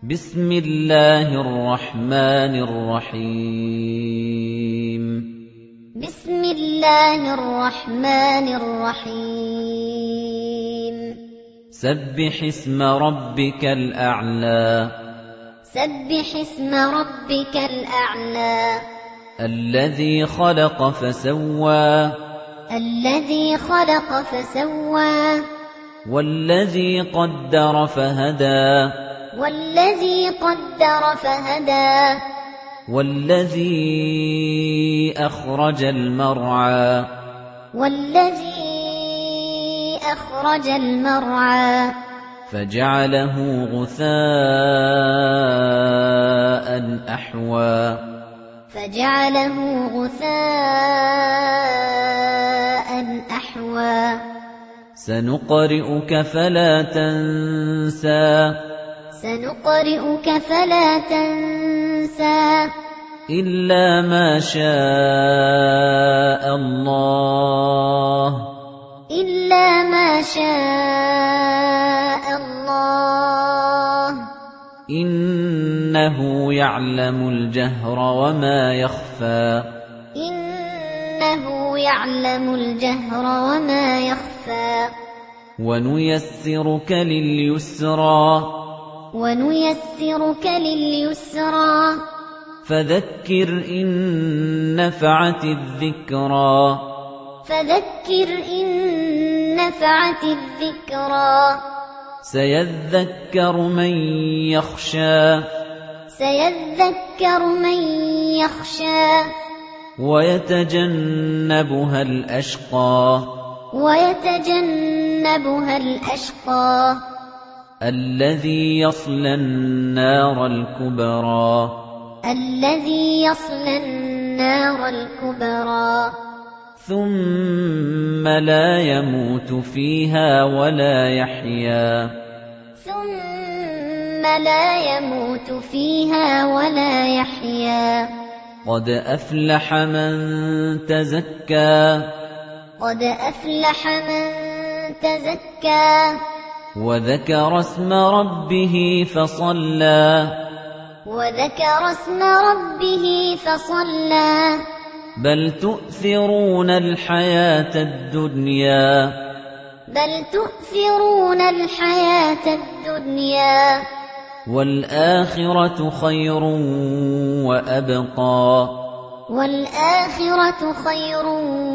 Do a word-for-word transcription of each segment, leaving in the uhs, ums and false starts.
بسم الله الرحمن الرحيم بسم الله الرحمن الرحيم سبح اسم ربك الأعلى سبح اسم ربك الأعلى الذي خلق فسوى الذي خلق فسوى والذي قدر فهدى والذي قدر فهدى والذي أخرج المرعى والذي أخرج المرعى فجعله غثاء أحوى فجعله غثاء أحوى سنقرئك فلا تنسى سنقرئك فلا تنسى إلا ما شاء الله إلا ما شاء الله إنه يعلم الجهر وما يخفى إنه يعلم الجهر وما يخفى ونيسرك لليسرى ونيسرك لليسرى فذكر إن نفعت الذكرى فذكر إن نفعت الذكرى سيذكر من يخشى سيذكر من يخشى ويتجنبها الأشقى ويتجنبها الأشقى الذي يصلى النار الكبرى الذي يصلى النار الكبرى ثم لا يموت فيها ولا يحيا ثم لا يموت فيها ولا يحيا قد أفلح من تزكى قد أفلح من تزكى وذكر اسم ربه فصلى وذكر اسم ربه فصلى بل تؤثرون الحياة الدنيا بل تؤثرون الحياة الدنيا والآخرة خير وأبقى والآخرة خير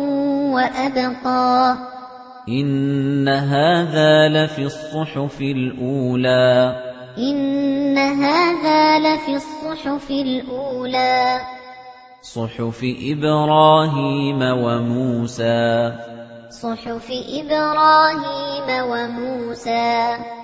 وأبقى إن هذا لفي الصحف الأولى إن هذا لفي الصحف الأولى صحف إبراهيم وموسى صحف إبراهيم وموسى